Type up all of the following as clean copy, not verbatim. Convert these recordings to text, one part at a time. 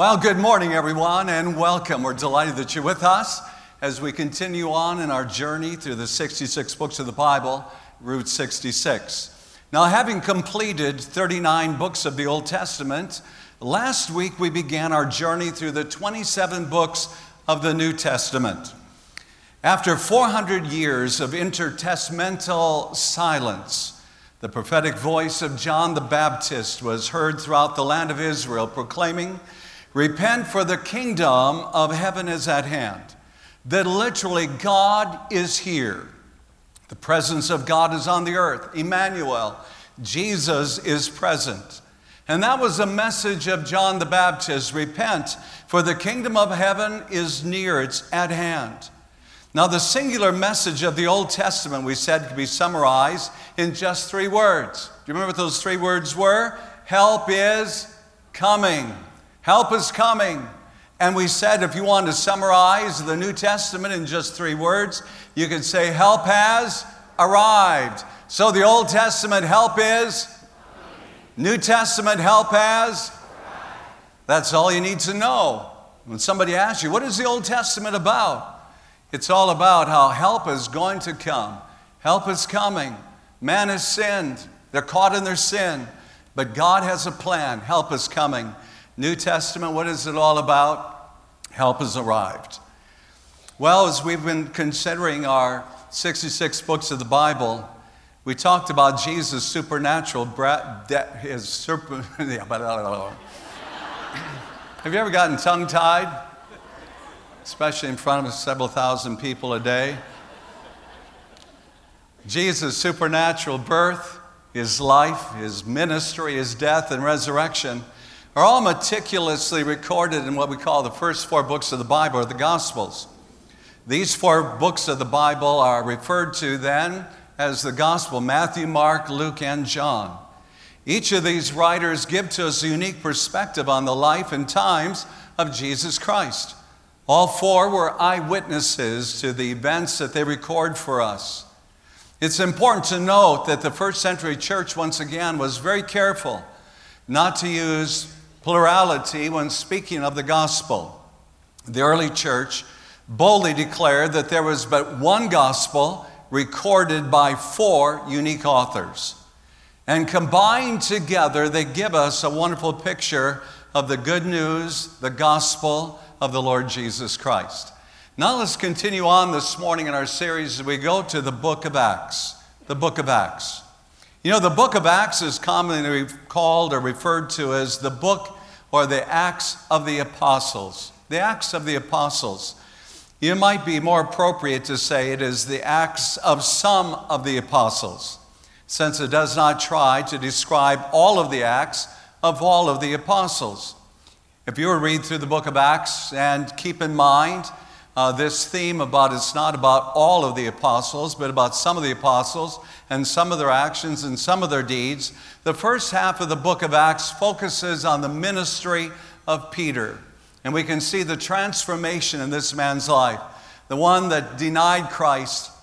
Well, good morning, everyone, and welcome. We're delighted that you're with us as we continue on in our journey through the 66 books of the Bible, Route 66. Now, having completed 39 books of the Old Testament, last week we began our journey through the 27 books of the New Testament. After 400 years of intertestamental silence, the prophetic voice of John the Baptist was heard throughout the land of Israel, proclaiming, "Repent, for the kingdom of heaven is at hand." That literally God is here. The presence of God is on the earth. Emmanuel, Jesus is present. And that was the message of John the Baptist. Repent, for the kingdom of heaven is near, it's at hand. Now, the singular message of the Old Testament, we said, could be summarized in just 3 words. Do you remember what those 3 words were? Help is coming. Help is coming. And we said if you want to summarize the New Testament in just 3 words, you could say help has arrived. So the Old Testament help is New Testament help has arrived. That's all you need to know. When somebody asks you, what is the Old Testament about? It's all about how help is going to come. Help is coming. Man has sinned. They're caught in their sin. But God has a plan. Help is coming. New Testament, what is it all about? Help has arrived. Well, as we've been considering our 66 books of the Bible, we talked about Jesus' supernatural, Have you ever gotten tongue-tied? Especially in front of several thousand people a day. Jesus' supernatural birth, his life, his ministry, his death, and resurrection are all meticulously recorded in what we call the first 4 books of the Bible, or the Gospels. These 4 books of the Bible are referred to then as the Gospel: Matthew, Mark, Luke, and John. Each of these writers give to us a unique perspective on the life and times of Jesus Christ. All 4 were eyewitnesses to the events that they record for us. It's important to note that the first century church, once again, was very careful not to use plurality when speaking of the gospel. The early church boldly declared that there was but one gospel recorded by 4 unique authors. And combined together, they give us a wonderful picture of the good news, the gospel of the Lord Jesus Christ. Now let's continue on this morning in our series as we go to the book of Acts. The book of Acts. You know, the book of Acts is commonly called or referred to as the book or the Acts of the Apostles. The Acts of the Apostles. It might be more appropriate to say it is the Acts of some of the Apostles, since it does not try to describe all of the acts of all of the apostles. If you were to read through the book of Acts and keep in mind this theme about it's not about all of the apostles, but about some of the apostles and some of their actions and some of their deeds, the first half of the book of Acts focuses on the ministry of Peter. And we can see the transformation in this man's life. The one that denied Christ,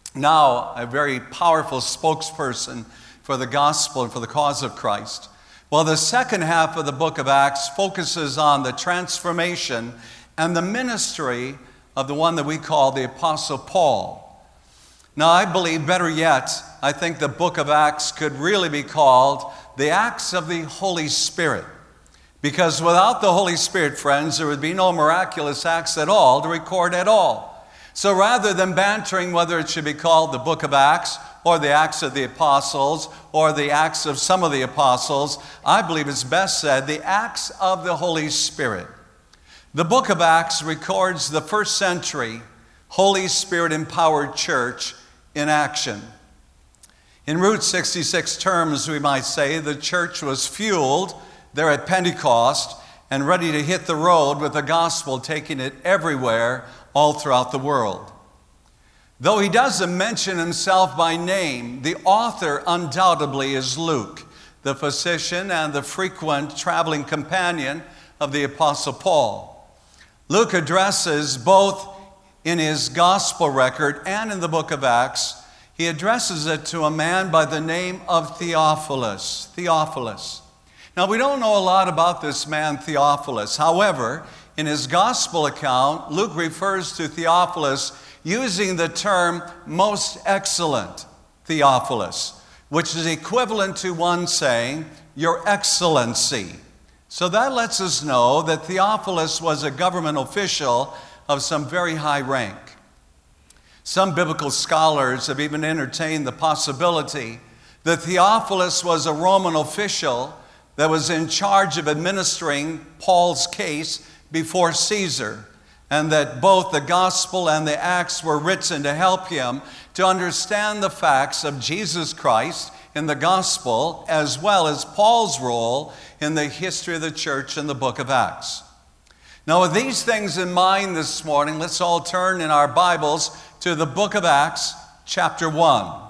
now a very powerful spokesperson for the gospel and for the cause of Christ. Well, the second half of the book of Acts focuses on the transformation and the ministry of the one that we call the Apostle Paul. Now, I believe, better yet, I think the book of Acts could really be called the Acts of the Holy Spirit. Because without the Holy Spirit, friends, there would be no miraculous acts at all to record at all. So rather than bantering whether it should be called the book of Acts or the Acts of the Apostles or the Acts of some of the Apostles, I believe it's best said the Acts of the Holy Spirit. The book of Acts records the first century Holy Spirit-empowered church in action. In Route 66 terms, we might say, the church was fueled there at Pentecost and ready to hit the road with the gospel, taking it everywhere, all throughout the world. Though he doesn't mention himself by name, the author undoubtedly is Luke, the physician and the frequent traveling companion of the Apostle Paul. Luke addresses both in his gospel record and in the book of Acts, he addresses it to a man by the name of Theophilus. Now, we don't know a lot about this man Theophilus. However, in his gospel account, Luke refers to Theophilus using the term most excellent Theophilus, which is equivalent to one saying, Your Excellency. So that lets us know that Theophilus was a government official of some very high rank. Some biblical scholars have even entertained the possibility that Theophilus was a Roman official that was in charge of administering Paul's case before Caesar, and that both the gospel and the Acts were written to help him to understand the facts of Jesus Christ in the gospel, as well as Paul's role in the history of the church in the book of Acts. Now, with these things in mind this morning, let's all turn in our Bibles to the book of Acts, chapter 1.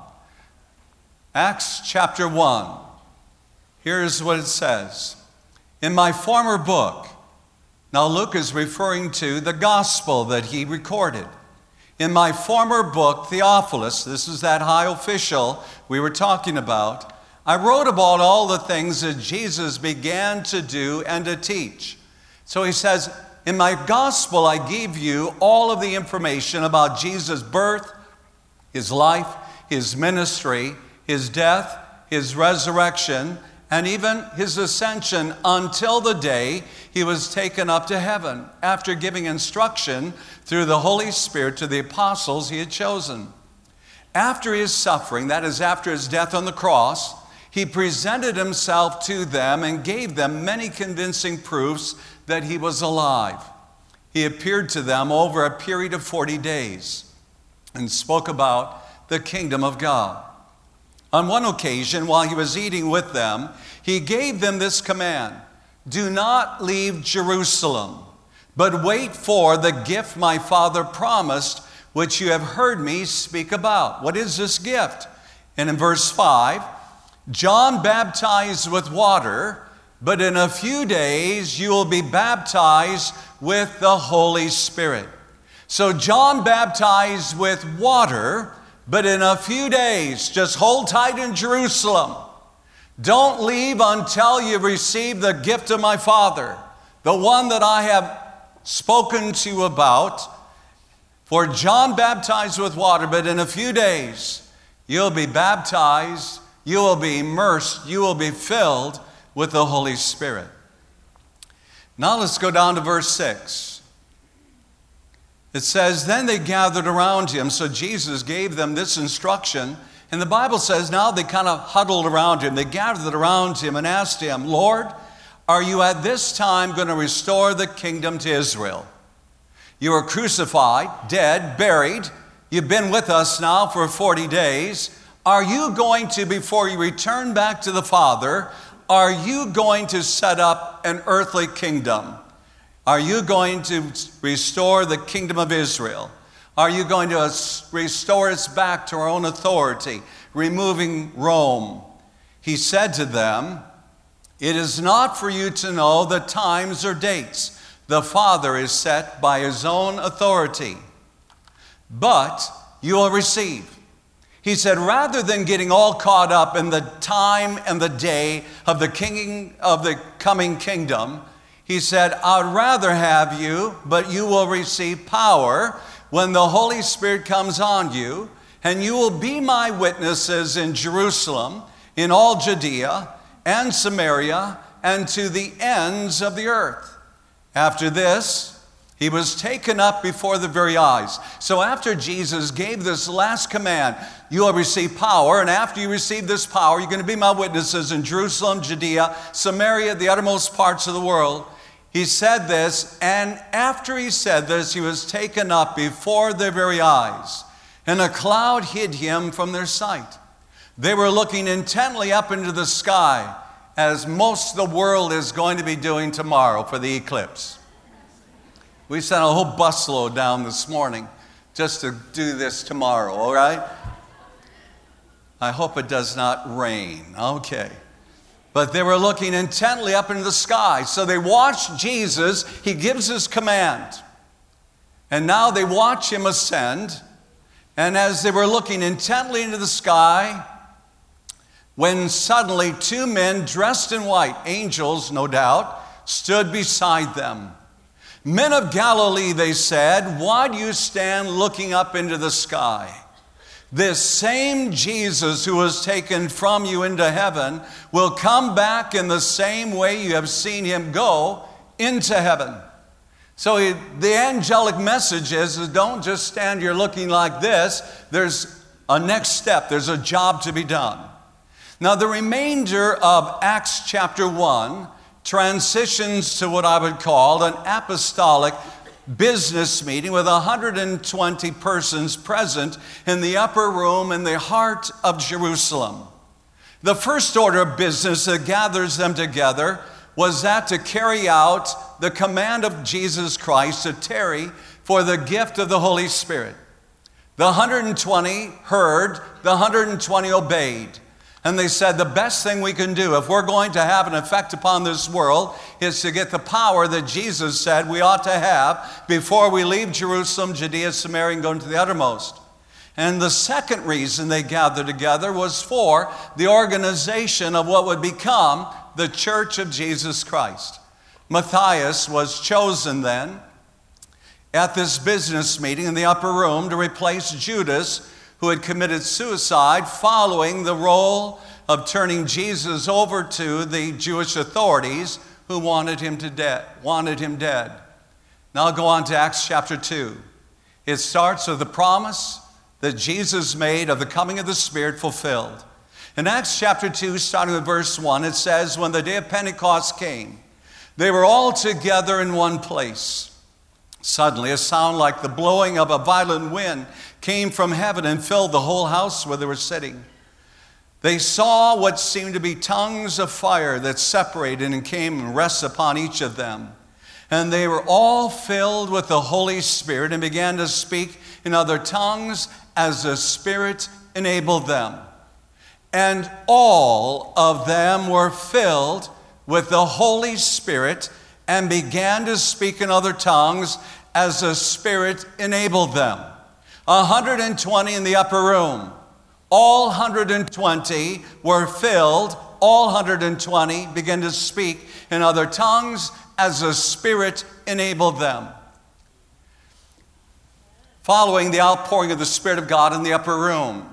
Acts chapter 1. Here's what it says. In my former book, now Luke is referring to the gospel that he recorded. In my former book, Theophilus, this is that high official we were talking about, I wrote about all the things that Jesus began to do and to teach. So he says, in my gospel, I gave you all of the information about Jesus' birth, his life, his ministry, his death, his resurrection, and even his ascension until the day he was taken up to heaven after giving instruction through the Holy Spirit to the apostles he had chosen. After his suffering, that is, after his death on the cross, he presented himself to them and gave them many convincing proofs that he was alive. He appeared to them over a period of 40 days and spoke about the kingdom of God. On one occasion, while he was eating with them, he gave them this command: do not leave Jerusalem, but wait for the gift my Father promised, which you have heard me speak about. What is this gift? And in verse 5, John baptized with water, but in a few days you will be baptized with the Holy Spirit. So John baptized with water, but in a few days, just hold tight in Jerusalem. Don't leave until you receive the gift of my Father, the one that I have spoken to you about. For John baptized with water, but in a few days, you'll be baptized, you will be immersed, you will be filled with the Holy Spirit. Now let's go down to verse 6. It says, then they gathered around him. So Jesus gave them this instruction. And the Bible says now they kind of huddled around him. They gathered around him and asked him, Lord, are you at this time going to restore the kingdom to Israel? You were crucified, dead, buried. You've been with us now for 40 days. Are you going to, before you return back to the Father, are you going to set up an earthly kingdom? Are you going to restore the kingdom of Israel? Are you going to restore us back to our own authority, removing Rome? He said to them, it is not for you to know the times or dates the Father is set by his own authority, but you will receive. He said, rather than getting all caught up in the time and the day of the coming kingdom, he said, I'd rather have you, but you will receive power when the Holy Spirit comes on you, and you will be my witnesses in Jerusalem, in all Judea and Samaria, and to the ends of the earth. After this, he was taken up before the very eyes. So after Jesus gave this last command, you will receive power, and after you receive this power, you're going to be my witnesses in Jerusalem, Judea, Samaria, the uttermost parts of the world. He said this, and after he said this, he was taken up before their very eyes, and a cloud hid him from their sight. They were looking intently up into the sky, as most of the world is going to be doing tomorrow for the eclipse. We sent a whole busload down this morning just to do this tomorrow, all right? I hope it does not rain. Okay. But they were looking intently up into the sky. So they watched Jesus. He gives his command. And now they watch him ascend. And as they were looking intently into the sky, when suddenly two men dressed in white, angels no doubt, stood beside them. Men of Galilee, they said, why do you stand looking up into the sky? This same Jesus who was taken from you into heaven will come back in the same way you have seen him go into heaven. So the angelic message is don't just stand here looking like this. There's a next step. There's a job to be done. Now the remainder of Acts chapter 1 transitions to what I would call an apostolic business meeting with 120 persons present in the upper room in the heart of Jerusalem. The first order of business that gathers them together was that to carry out the command of Jesus Christ to tarry for the gift of the Holy Spirit. The 120 heard, the 120 obeyed. And they said the best thing we can do if we're going to have an effect upon this world is to get the power that Jesus said we ought to have before we leave Jerusalem, Judea, Samaria, and go into the uttermost. And the second reason they gathered together was for the organization of what would become the Church of Jesus Christ. Matthias was chosen then at this business meeting in the upper room to replace Judas, who had committed suicide following the role of turning Jesus over to the Jewish authorities who wanted him dead. Now I'll go on to Acts chapter 2. It starts with the promise that Jesus made of the coming of the Spirit fulfilled. In Acts chapter 2, starting with verse 1, it says, when the day of Pentecost came, they were all together in one place. Suddenly, a sound like the blowing of a violent wind came from heaven and filled the whole house where they were sitting. They saw what seemed to be tongues of fire that separated and came and rested upon each of them. And they were all filled with the Holy Spirit and began to speak in other tongues as the Spirit enabled them. And all of them were filled with the Holy Spirit and began to speak in other tongues as the Spirit enabled them. 120 in the upper room. All 120 were filled. All 120 began to speak in other tongues as the Spirit enabled them. Following the outpouring of the Spirit of God in the upper room,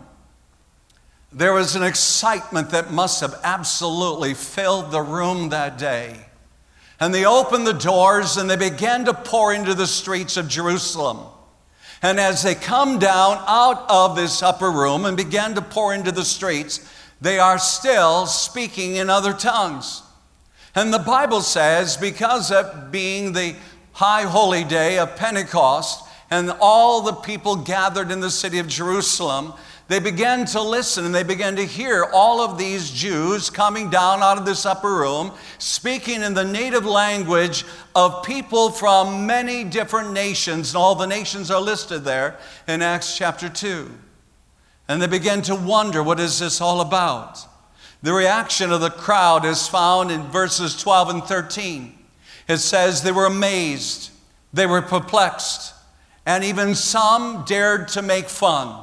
there was an excitement that must have absolutely filled the room that day. And they opened the doors and they began to pour into the streets of Jerusalem. And as they come down out of this upper room and began to pour into the streets, they are still speaking in other tongues. And the Bible says, because of being the high holy day of Pentecost and all the people gathered in the city of Jerusalem, they began to listen and they began to hear all of these Jews coming down out of this upper room, speaking in the native language of people from many different nations. And all the nations are listed there in Acts chapter 2. And they began to wonder, what is this all about? The reaction of the crowd is found in verses 12 and 13. It says they were amazed, they were perplexed, and even some dared to make fun.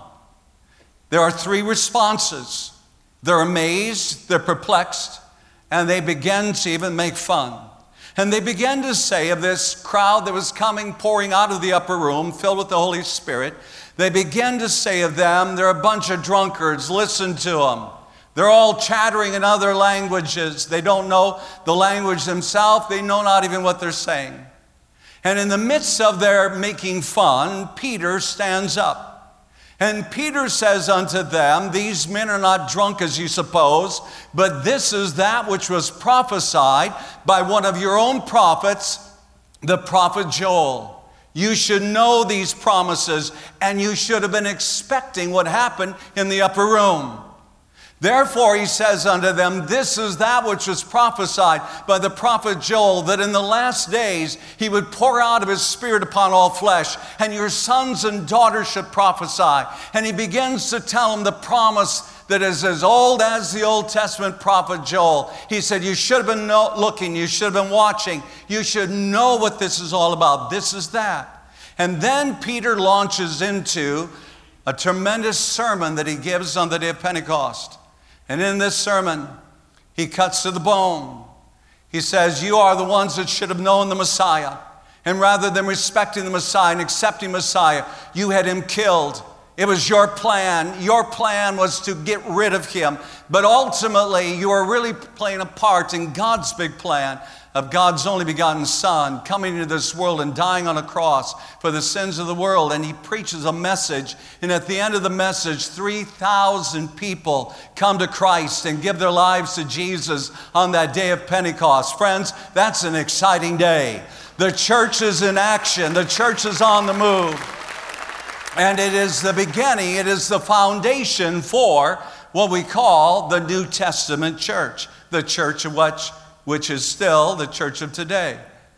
There are three responses. They're amazed, they're perplexed, and they begin to even make fun. And they began to say of this crowd that was coming, pouring out of the upper room, filled with the Holy Spirit, they began to say of them, they're a bunch of drunkards, listen to them. They're all chattering in other languages. They don't know the language themselves. They know not even what they're saying. And in the midst of their making fun, Peter stands up. And Peter says unto them, these men are not drunk as you suppose, but this is that which was prophesied by one of your own prophets, the prophet Joel. You should know these promises, and you should have been expecting what happened in the upper room. Therefore, he says unto them, this is that which was prophesied by the prophet Joel, that in the last days he would pour out of his Spirit upon all flesh, and your sons and daughters should prophesy. And he begins to tell them the promise that is as old as the Old Testament prophet Joel. He said, you should have been looking, you should have been watching, you should know what this is all about. This is that. And then Peter launches into a tremendous sermon that he gives on the day of Pentecost. And in this sermon, he cuts to the bone. He says, you are the ones that should have known the Messiah. And rather than respecting the Messiah and accepting Messiah, you had him killed. It was your plan. Your plan was to get rid of him. But ultimately, you are really playing a part in God's big plan of God's only begotten Son coming into this world and dying on a cross for the sins of the world. And he preaches a message. And at the end of the message, 3,000 people come to Christ and give their lives to Jesus on that day of Pentecost. Friends, that's an exciting day. The church is in action. The church is on the move. And it is the beginning, it is the foundation for what we call the New Testament church, the church of which is still the church of today.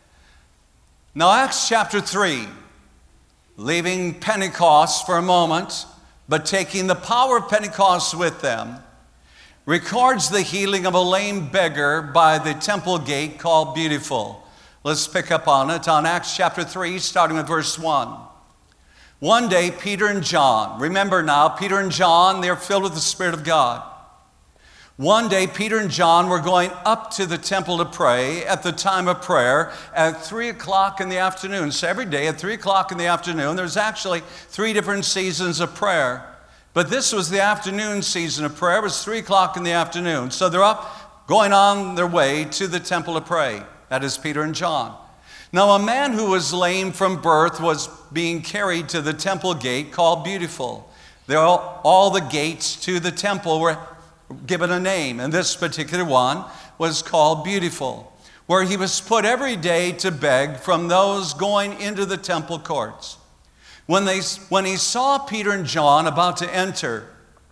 Now, Acts chapter 3, leaving Pentecost for a moment, but taking the power of Pentecost with them, records the healing of a lame beggar by the temple gate called Beautiful. Let's pick up on it on Acts chapter 3, starting with verse 1. One day, Peter and John, remember now, Peter and John, they're filled with the Spirit of God. One day, Peter and John were going up to the temple to pray at the time of prayer at 3 o'clock in the afternoon. So every day at 3 o'clock in the afternoon, there's actually 3 different seasons of prayer. But this was the afternoon season of prayer. It was 3 o'clock in the afternoon. So they're up, going on their way to the temple to pray. That is Peter and John. Now, a man who was lame from birth was being carried to the temple gate called Beautiful. All the gates to the temple were given a name, and this particular one was called Beautiful, where he was put every day to beg from those going into the temple courts. When he saw Peter and John about to enter,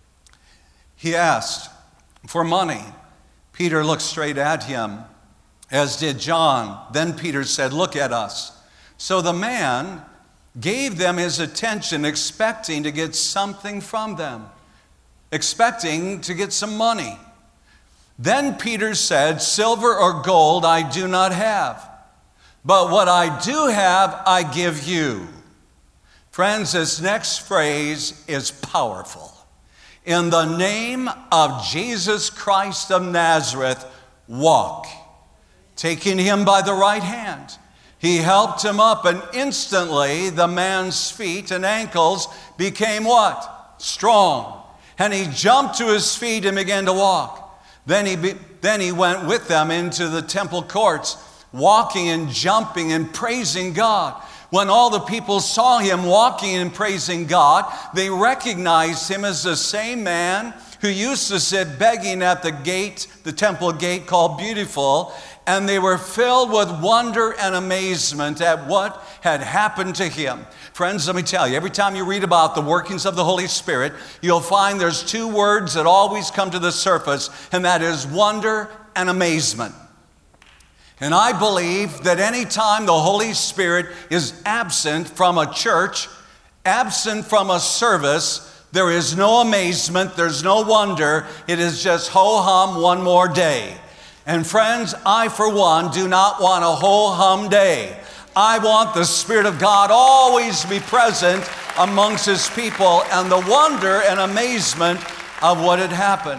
he asked for money. Peter looked straight at him, as did John. Then Peter said, "Look at us." So the man gave them his attention, expecting to get something from them, expecting to get some money. Then Peter said, "Silver or gold I do not have, but what I do have I give you." Friends, this next phrase is powerful. In the name of Jesus Christ of Nazareth, walk. Taking him by the right hand, he helped him up, and instantly the man's feet and ankles became what? Strong. And he jumped to his feet and began to walk. Then he went with them into the temple courts, walking and jumping and praising God. When all the people saw him walking and praising God, they recognized him as the same man who used to sit begging at the gate, the temple gate called Beautiful, and they were filled with wonder and amazement at what had happened to him. Friends, let me tell you, every time you read about the workings of the Holy Spirit, you'll find there's 2 words that always come to the surface, and that is wonder and amazement. And I believe that any time the Holy Spirit is absent from a church, absent from a service, there is no amazement, there's no wonder. It is just ho-hum one more day. And friends, I for one do not want a ho-hum day. I want the Spirit of God always to be present amongst his people and the wonder and amazement of what had happened.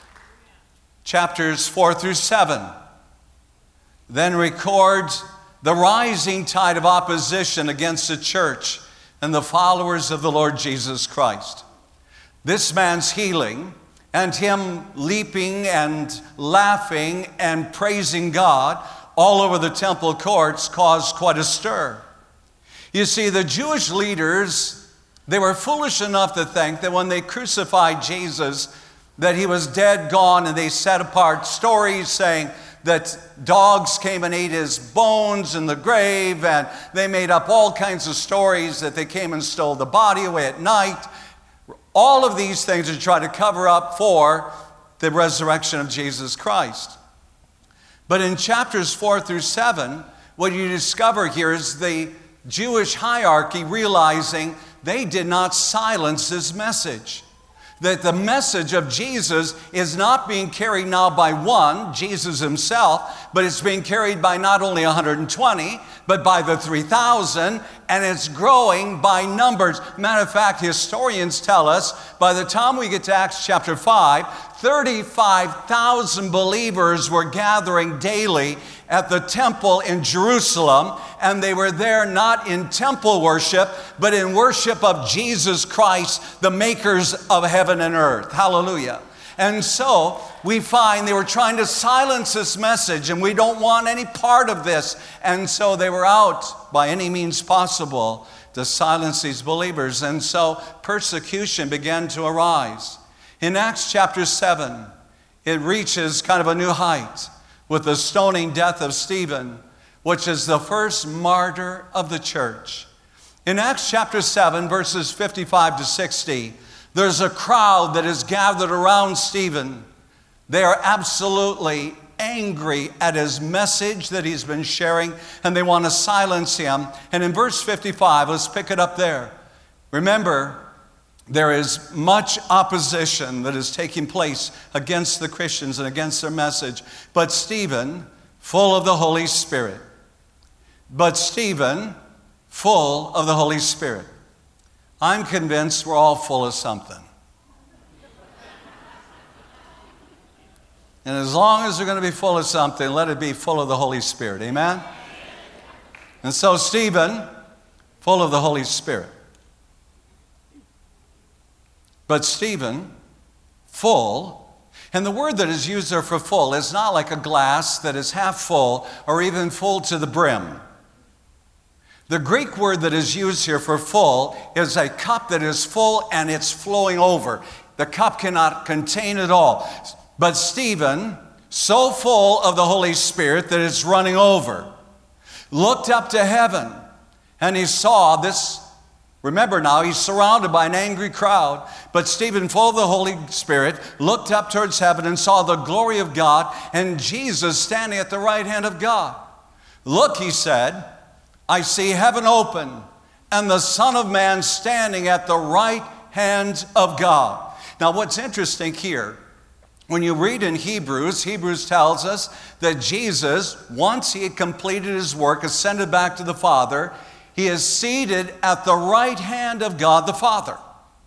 Chapters 4 through 7 then records the rising tide of opposition against the church and the followers of the Lord Jesus Christ. This man's healing and him leaping and laughing and praising God all over the temple courts caused quite a stir. You see, the Jewish leaders, they were foolish enough to think that when they crucified Jesus, that he was dead, gone, and they set apart stories saying that dogs came and ate his bones in the grave, and they made up all kinds of stories that they came and stole the body away at night. All of these things to try to cover up for the resurrection of Jesus Christ. But in chapters 4 through 7, what you discover here is the Jewish hierarchy realizing they did not silence this message. That the message of Jesus is not being carried now by one, Jesus himself, but it's being carried by not only 120, but by the 3,000, and it's growing by numbers. Matter of fact, historians tell us by the time we get to Acts chapter 5, 35,000 believers were gathering daily at the temple in Jerusalem, and they were there not in temple worship, but in worship of Jesus Christ, the makers of heaven and earth. Hallelujah. And so we find they were trying to silence this message, and we don't want any part of this. And so they were out by any means possible to silence these believers. And so persecution began to arise. In Acts chapter 7, it reaches kind of a new height with the stoning death of Stephen, which is the first martyr of the church. In Acts chapter 7, verses 55 to 60, there's a crowd that is gathered around Stephen. They are absolutely angry at his message that he's been sharing, and they want to silence him. And in verse 55, let's pick it up there. Remember, there is much opposition that is taking place against the Christians and against their message. But Stephen, full of the Holy Spirit. I'm convinced we're all full of something. And as long as we're going to be full of something, let it be full of the Holy Spirit. Amen? And so Stephen, full of the Holy Spirit. But Stephen, full, and the word that is used there for full is not like a glass that is half full or even full to the brim. The Greek word that is used here for full is a cup that is full and it's flowing over. The cup cannot contain it all. But Stephen, so full of the Holy Spirit that it's running over, looked up to heaven and he saw this. Remember now, he's surrounded by an angry crowd, but Stephen, full of the Holy Spirit, looked up towards heaven and saw the glory of God and Jesus standing at the right hand of God. Look, he said, I see heaven open and the Son of Man standing at the right hand of God. Now, what's interesting here, when you read in Hebrews tells us that Jesus, once he had completed his work, ascended back to the Father, he is seated at the right hand of God the Father.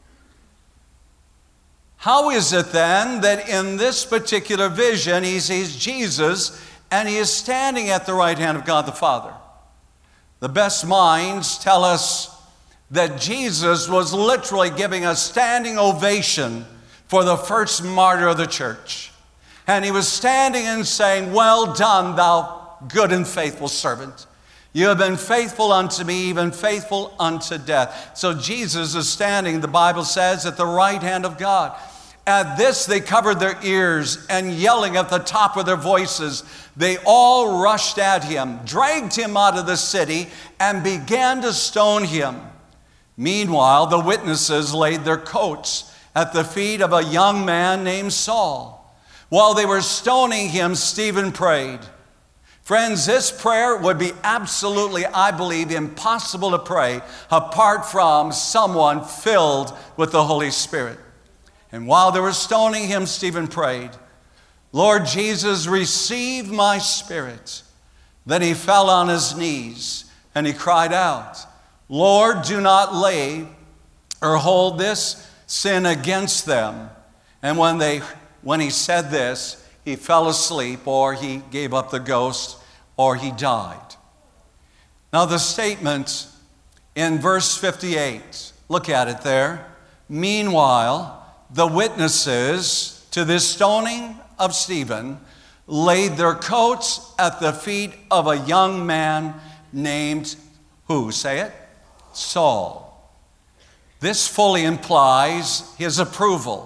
How is it then that in this particular vision he sees Jesus and he is standing at the right hand of God the Father? The best minds tell us that Jesus was literally giving a standing ovation for the first martyr of the church. And he was standing and saying, well done, thou good and faithful servant. You have been faithful unto me, even faithful unto death. So Jesus is standing, the Bible says, at the right hand of God. At this, they covered their ears and yelling at the top of their voices, they all rushed at him, dragged him out of the city, and began to stone him. Meanwhile, the witnesses laid their coats at the feet of a young man named Saul. While they were stoning him, Stephen prayed. Friends, this prayer would be absolutely, I believe, impossible to pray apart from someone filled with the Holy Spirit. And while they were stoning him, Stephen prayed, Lord Jesus, receive my spirit. Then he fell on his knees and he cried out, Lord, do not lay or hold this sin against them. And when he said this, he fell asleep, or he gave up the ghost, or he died. Now the statement in verse 58, look at it there. Meanwhile, the witnesses to this stoning of Stephen laid their coats at the feet of a young man named, who? Say it? Saul. This fully implies his approval,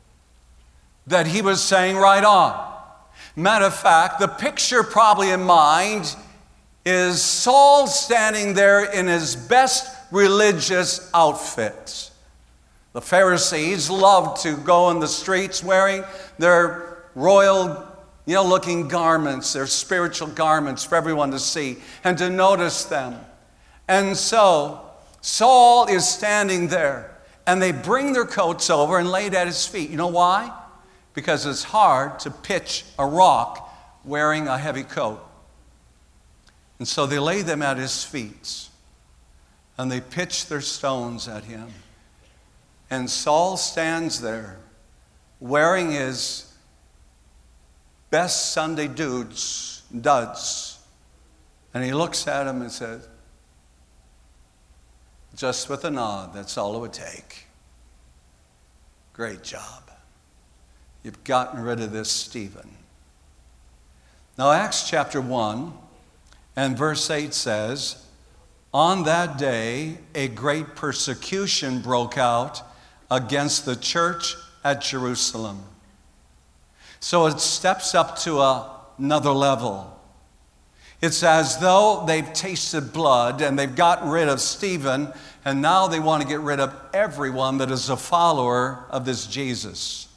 that he was saying right on. Matter of fact, the picture probably in mind is Saul standing there in his best religious outfit. The Pharisees loved to go in the streets wearing their royal, looking garments, their spiritual garments for everyone to see and to notice them. And so Saul is standing there, and they bring their coats over and lay it at his feet. You know why? Because it's hard to pitch a rock wearing a heavy coat. And so they lay them at his feet, and they pitch their stones at him. And Saul stands there, wearing his best Sunday duds. And he looks at him and says, just with a nod, that's all it would take. Great job. You've gotten rid of this Stephen. Now, Acts chapter 1 and verse 8 says, on that day, a great persecution broke out against the church at Jerusalem. So it steps up to another level. It's as though they've tasted blood and they've gotten rid of Stephen, and now they want to get rid of everyone that is a follower of this Jesus.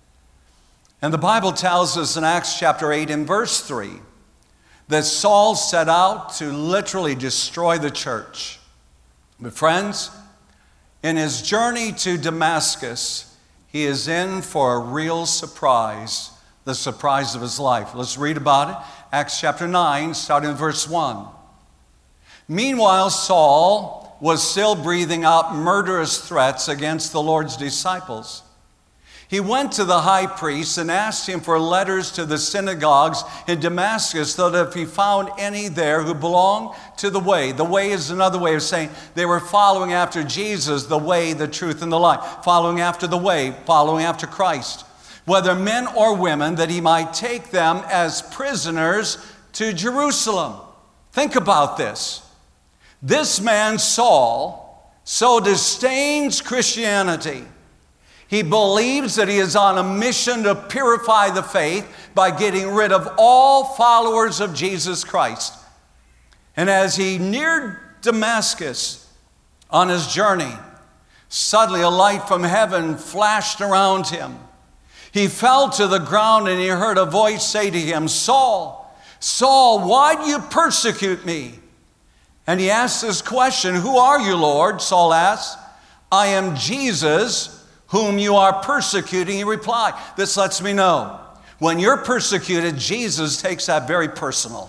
And the Bible tells us in Acts chapter 8 and verse 3 that Saul set out to literally destroy the church. But friends, in his journey to Damascus, he is in for a real surprise, the surprise of his life. Let's read about it. Acts chapter 9, starting in verse 1. Meanwhile, Saul was still breathing out murderous threats against the Lord's disciples. He went to the high priest and asked him for letters to the synagogues in Damascus, so that if he found any there who belonged to the way is another way of saying they were following after Jesus, the way, the truth, and the life, following after the way, following after Christ, whether men or women, that he might take them as prisoners to Jerusalem. Think about this. This man, Saul, so disdains Christianity. He believes that he is on a mission to purify the faith by getting rid of all followers of Jesus Christ. And as he neared Damascus on his journey, suddenly a light from heaven flashed around him. He fell to the ground and he heard a voice say to him, Saul, Saul, why do you persecute me? And he asked this question, who are you, Lord? Saul asked. I am Jesus, whom you are persecuting, he replied. This lets me know, when you're persecuted, Jesus takes that very personal.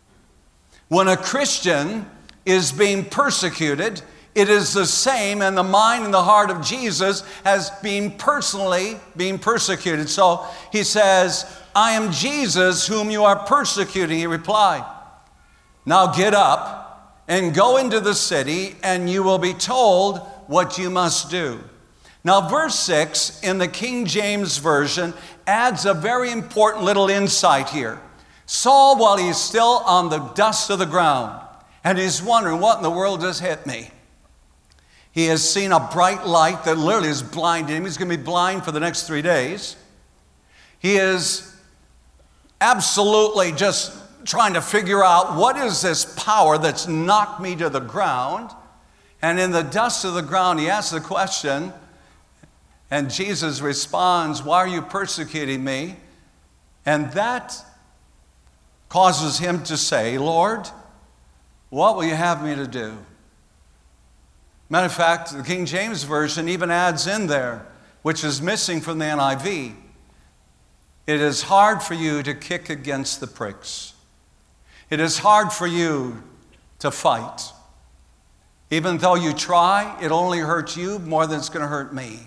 When a Christian is being persecuted, it is the same in the mind and the heart of Jesus as being persecuted. So he says, I am Jesus, whom you are persecuting, he replied. Now get up and go into the city, and you will be told what you must do. Now, verse 6 in the King James Version adds a very important little insight here. Saul, while he's still on the dust of the ground, and he's wondering, what in the world just hit me? He has seen a bright light that literally is blinding him. He's going to be blind for the next 3 days. He is absolutely just trying to figure out, what is this power that's knocked me to the ground? And in the dust of the ground, he asks the question, and Jesus responds, why are you persecuting me? And that causes him to say, Lord, what will you have me to do? Matter of fact, the King James Version even adds in there, which is missing from the NIV, it is hard for you to kick against the pricks. It is hard for you to fight. Even though you try, it only hurts you more than it's going to hurt me.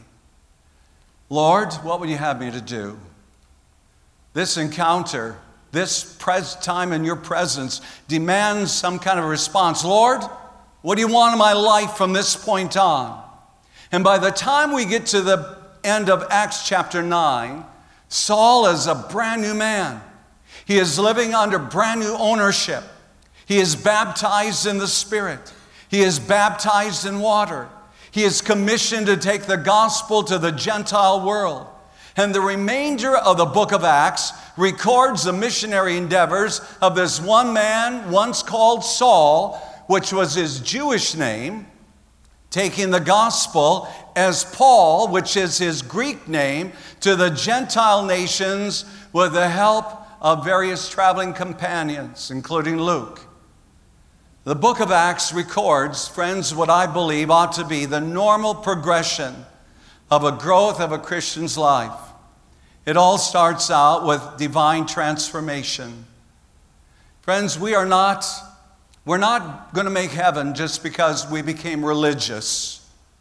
Lord, what would you have me to do? This encounter, this time in your presence demands some kind of response. Lord, what do you want in my life from this point on? And by the time we get to the end of Acts chapter 9, Saul is a brand new man. He is living under brand new ownership. He is baptized in the Spirit. He is baptized in water. He is commissioned to take the gospel to the Gentile world. And the remainder of the book of Acts records the missionary endeavors of this one man, once called Saul, which was his Jewish name, taking the gospel as Paul, which is his Greek name, to the Gentile nations with the help of various traveling companions, including Luke. The book of Acts records, friends, what I believe ought to be the normal progression of a growth of a Christian's life. It all starts out with divine transformation. Friends, we're not going to make heaven just because we became religious.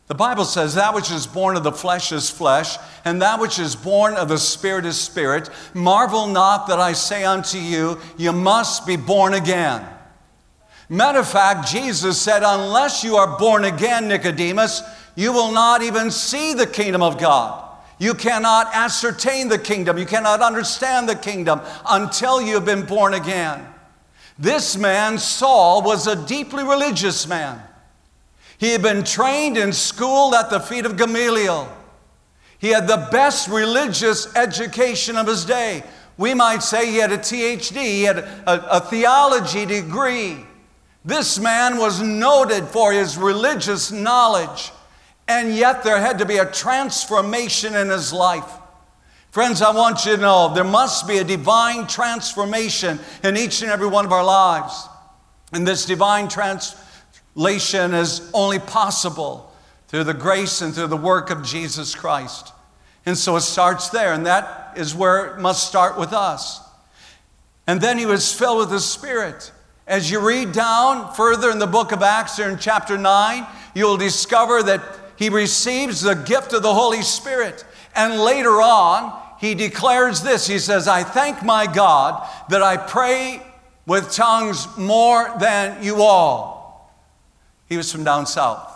The Bible says that which is born of the flesh is flesh, and that which is born of the Spirit is spirit. Marvel not that I say unto you, you must be born again. Matter of fact, Jesus said, unless you are born again, Nicodemus, you will not even see the kingdom of God. You cannot ascertain the kingdom. You cannot understand the kingdom until you have been born again. This man, Saul, was a deeply religious man. He had been trained and schooled at the feet of Gamaliel. He had the best religious education of his day. We might say he had a PhD. He had a theology degree. This man was noted for his religious knowledge, and yet there had to be a transformation in his life. Friends, I want you to know there must be a divine transformation in each and every one of our lives. And this divine translation is only possible through the grace and through the work of Jesus Christ. And so it starts there, and that is where it must start with us. And then he was filled with the Spirit. As you read down further in the book of Acts, in chapter 9, you'll discover that he receives the gift of the Holy Spirit. And later on, he declares this. He says, I thank my God that I pray with tongues more than you all. He was from down south.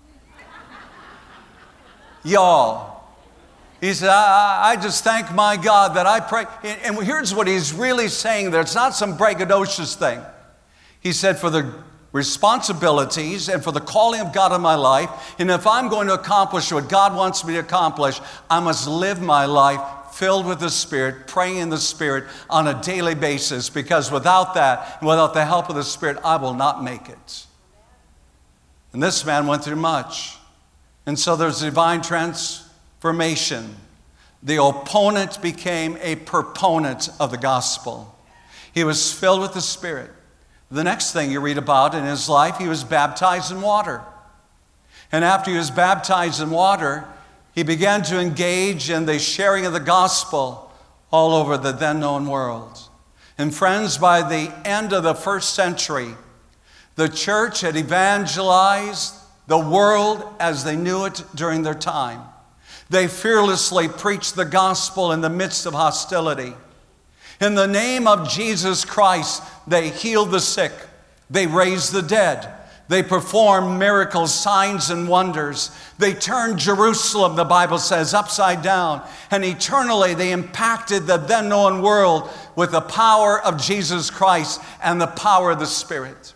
Y'all. He said, I just thank my God that I pray. And here's what he's really saying there. It's not some braggadocious thing. He said, for the responsibilities and for the calling of God in my life, and if I'm going to accomplish what God wants me to accomplish, I must live my life filled with the Spirit, praying in the Spirit on a daily basis, because without that, without the help of the Spirit, I will not make it. And this man went through much. And so there's divine transformation. The opponent became a proponent of the gospel. He was filled with the Spirit. The next thing you read about in his life, he was baptized in water. And after he was baptized in water, he began to engage in the sharing of the gospel all over the then known world. And friends, by the end of the first century, the church had evangelized the world as they knew it during their time. They fearlessly preached the gospel in the midst of hostility. In the name of Jesus Christ, they healed the sick. They raised the dead. They performed miracles, signs, and wonders. They turned Jerusalem, the Bible says, upside down. And eternally, they impacted the then known world with the power of Jesus Christ and the power of the Spirit.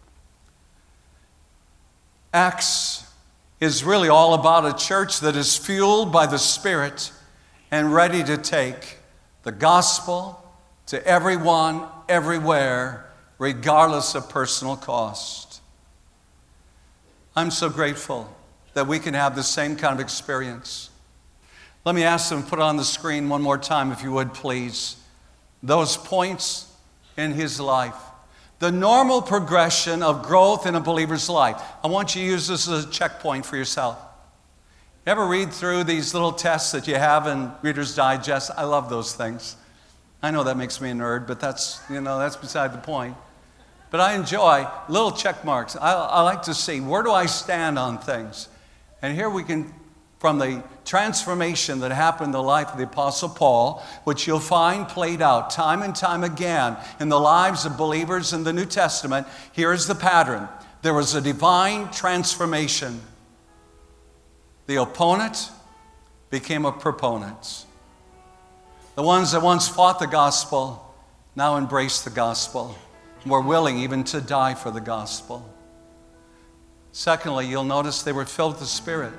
Acts is really all about a church that is fueled by the Spirit and ready to take the gospel to everyone, everywhere, regardless of personal cost. I'm so grateful that we can have the same kind of experience. Let me ask them to put on the screen one more time, if you would, please. Those points in his life. The normal progression of growth in a believer's life. I want you to use this as a checkpoint for yourself. You ever read through these little tests that you have in Reader's Digest? I love those things. I know that makes me a nerd, but that's beside the point. But I enjoy little check marks. I like to see, where do I stand on things? And here we can, from the transformation that happened in the life of the Apostle Paul, which you'll find played out time and time again in the lives of believers in the New Testament, here's the pattern. There was a divine transformation. The opponent became a proponent. The ones that once fought the gospel now embrace the gospel. Were willing even to die for the gospel. Secondly, you'll notice they were filled with the Spirit.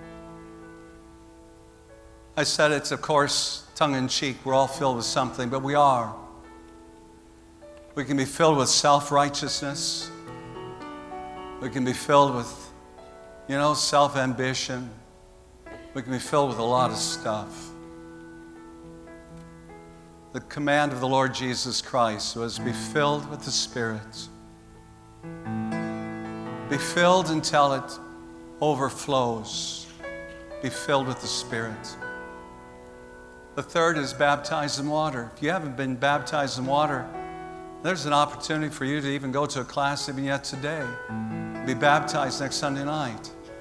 I said it's, of course, tongue-in-cheek. We're all filled with something, but we are. We can be filled with self-righteousness. We can be filled with, self-ambition. We can be filled with a lot of stuff. The command of the Lord Jesus Christ was be filled with the Spirit. Be filled until it overflows. Be filled with the Spirit. The third is baptized in water. If you haven't been baptized in water, there's an opportunity for you to even go to a class even yet today. Be baptized next Sunday night.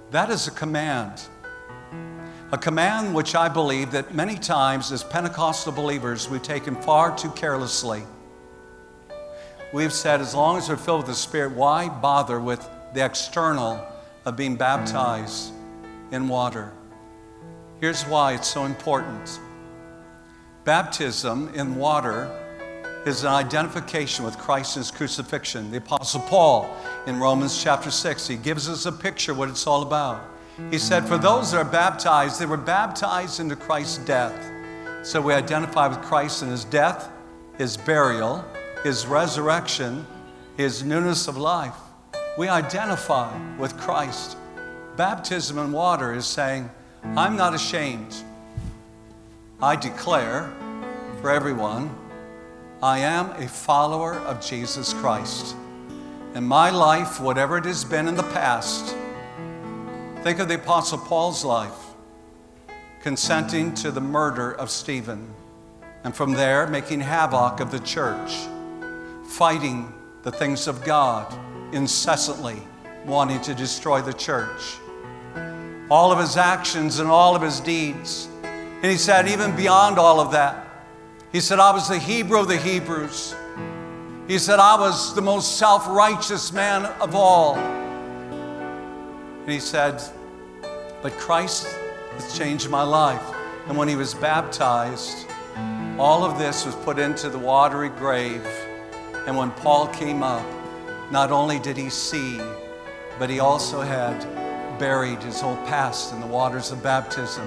That is a command. A command which I believe that many times as Pentecostal believers we've taken far too carelessly. We've said, as long as we're filled with the Spirit, why bother with the external of being baptized in water? Here's why it's so important. Baptism in water is an identification with Christ and His crucifixion. The Apostle Paul in Romans chapter 6, he gives us a picture of what it's all about. He said, for those that are baptized, they were baptized into Christ's death. So we identify with Christ in His death, His burial, His resurrection, His newness of life. We identify with Christ. Baptism in water is saying, I'm not ashamed. I declare for everyone, I am a follower of Jesus Christ. And my life, whatever it has been in the past, think of the Apostle Paul's life, consenting to the murder of Stephen, and from there making havoc of the church, fighting the things of God incessantly, wanting to destroy the church. All of his actions and all of his deeds. And he said, even beyond all of that, he said, I was the Hebrew of the Hebrews. He said, I was the most self-righteous man of all. And he said, but Christ has changed my life. And when he was baptized, all of this was put into the watery grave. And when Paul came up, not only did he see, but he also had buried his whole past in the waters of baptism.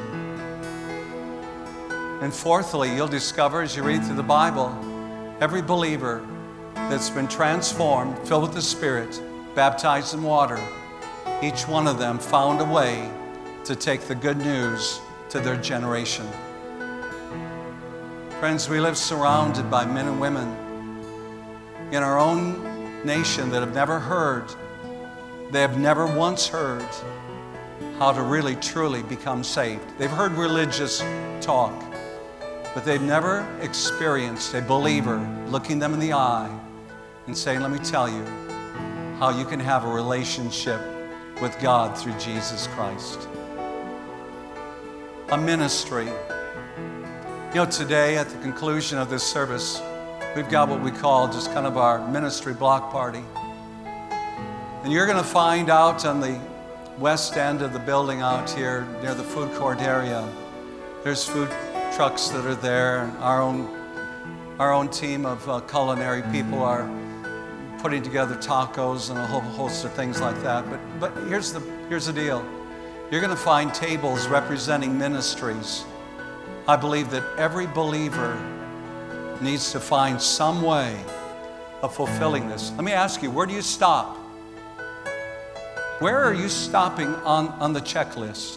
And fourthly, you'll discover as you read through the Bible, every believer that's been transformed, filled with the Spirit, baptized in water, each one of them found a way to take the good news to their generation. Friends, we live surrounded by men and women in our own nation that have never heard, they have never once heard how to really, truly become saved. They've heard religious talk, but they've never experienced a believer looking them in the eye and saying, let me tell you how you can have a relationship with God through Jesus Christ. A ministry. You know, today at the conclusion of this service, we've got what we call just kind of our ministry block party. And you're going to find out on the west end of the building out here near the food court area, there's food trucks that are there, and our own team of culinary people are putting together tacos and a whole host of things like that. But here's the deal. You're going to find tables representing ministries. I believe that every believer needs to find some way of fulfilling this. Let me ask you, where do you stop? Where are you stopping on the checklist?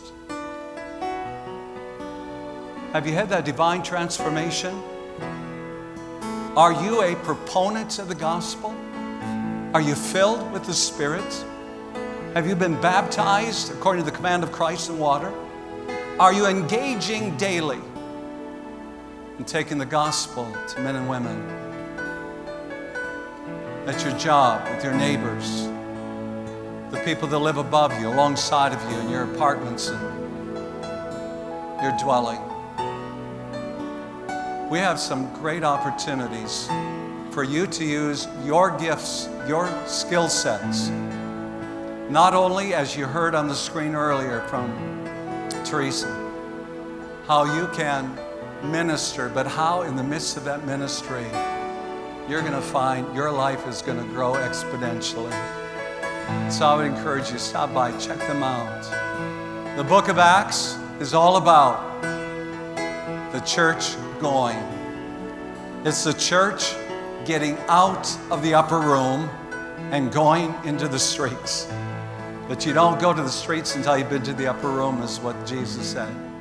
Have you had that divine transformation? Are you a proponent of the gospel? Are you filled with the Spirit? Have you been baptized according to the command of Christ in water? Are you engaging daily in taking the gospel to men and women? At your job, with your neighbors, the people that live above you, alongside of you in your apartments and your dwelling. We have some great opportunities for you to use your gifts, your skill sets, not only as you heard on the screen earlier from Teresa, how you can minister, but how in the midst of that ministry, you're going to find your life is going to grow exponentially. So I would encourage you, stop by, check them out. The book of Acts is all about the church going. It's the church getting out of the upper room and going into the streets. But you don't go to the streets until you've been to the upper room, is what Jesus said.